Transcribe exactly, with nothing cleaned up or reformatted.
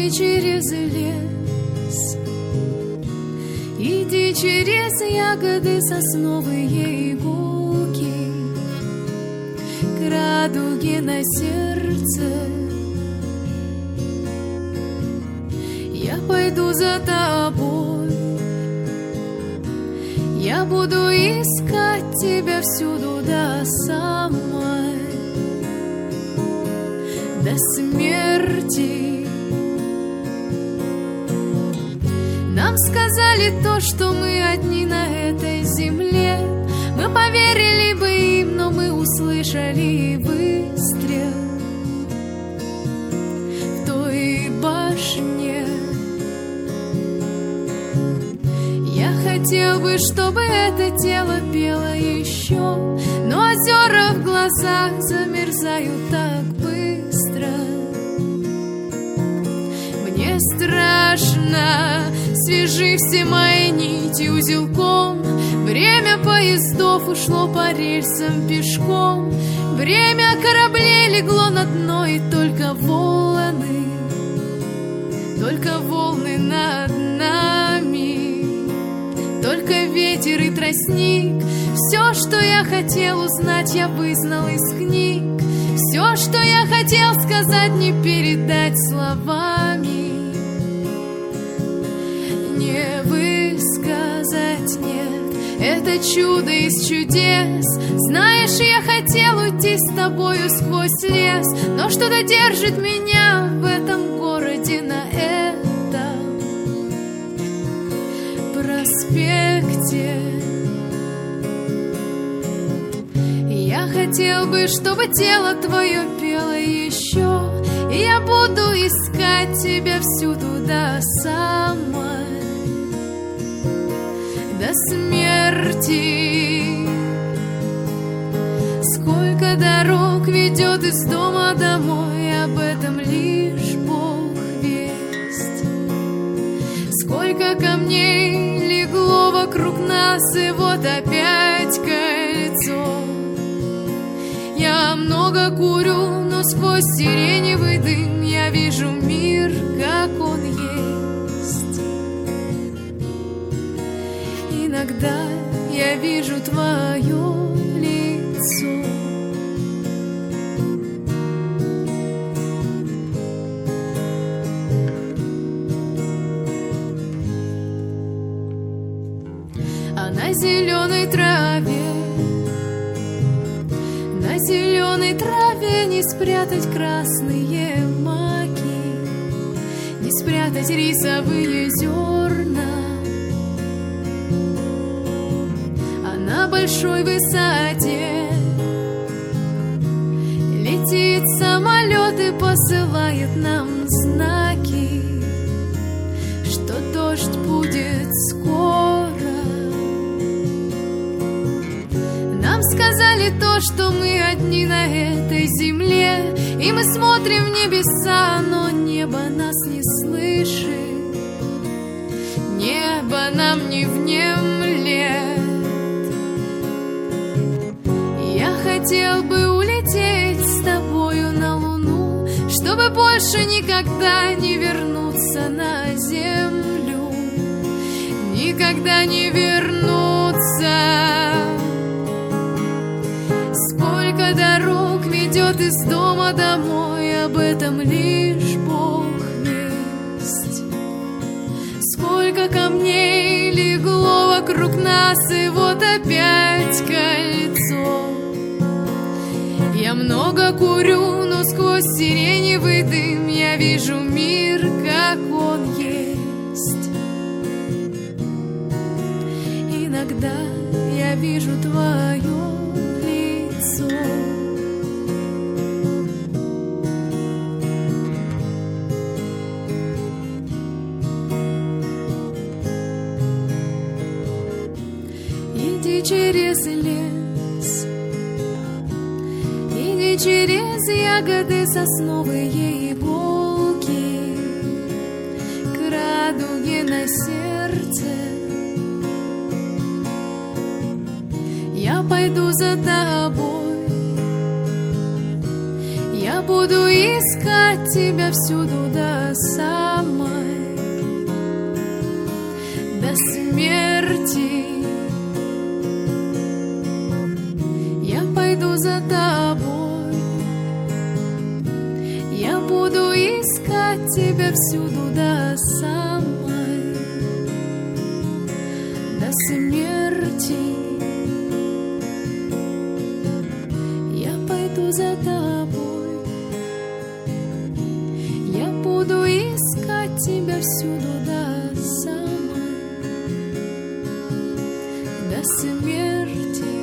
Иди через лес, иди через ягоды сосновые иголки к радуге на сердце. Я пойду за тобой, я буду искать тебя всюду до самой, до смерти. Нам сказали то, что мы одни на этой земле. Мы поверили бы им, но мы услышали выстрел в той башне. Я хотел бы, чтобы это тело пело еще, но озера в глазах замерзают так быстро. Мне страшно, свяжи все мои нити узелком. Время поездов ушло по рельсам пешком. Время кораблей легло на дно, и только волны, только волны над нами, только ветер и тростник. Все, что я хотел узнать, я вызнал из книг. Все, что я хотел сказать, не передать словами, не высказать, нет. Это чудо из чудес. Знаешь, я хотел уйти с тобою сквозь лес, но что-то держит меня в этом городе на этом проспекте. Я хотел бы, чтобы тело твое пело еще, и я буду искать тебя всюду до самой, до смерти. Сколько дорог ведет из дома домой, об этом лишь Бог весть. Сколько камней легло вокруг нас, и вот опять кольцо. Я много курю, но сквозь сиреневый дым я вижу мир, как он есть. Иногда я вижу твое лицо. А на зеленой траве, на зеленой траве не спрятать красные маки, не спрятать рисовые зерна. А на большой высоте летит самолет и посылает нам знаки, что дождь будет скоро. Нам сказали то, что мы одни на этой земле, и мы смотрим в небеса, но небо нас не слышит, небо нам не внемлет. Я хотел бы улететь с тобою на Луну, чтобы больше никогда не вернуться на землю, никогда не вернуться. Сколько дорог ведет из дома домой, об этом лишь Бог весть. Сколько камней легло вокруг нас, и вот опять кольцо. Я много курю, но сквозь сиреневый дым я вижу мир, как он есть. Иногда я вижу твое лицо. Иди через лес, иди через ягоды сосновые иголки к радуге на сердце. Я пойду за тобой, я буду буду искать тебя всюду до самой, до смерти. Я пойду за тобой, я буду искать тебя всюду до самой, до смерти. Я пойду за тобой, я буду искать тебя всюду до самой, до смерти.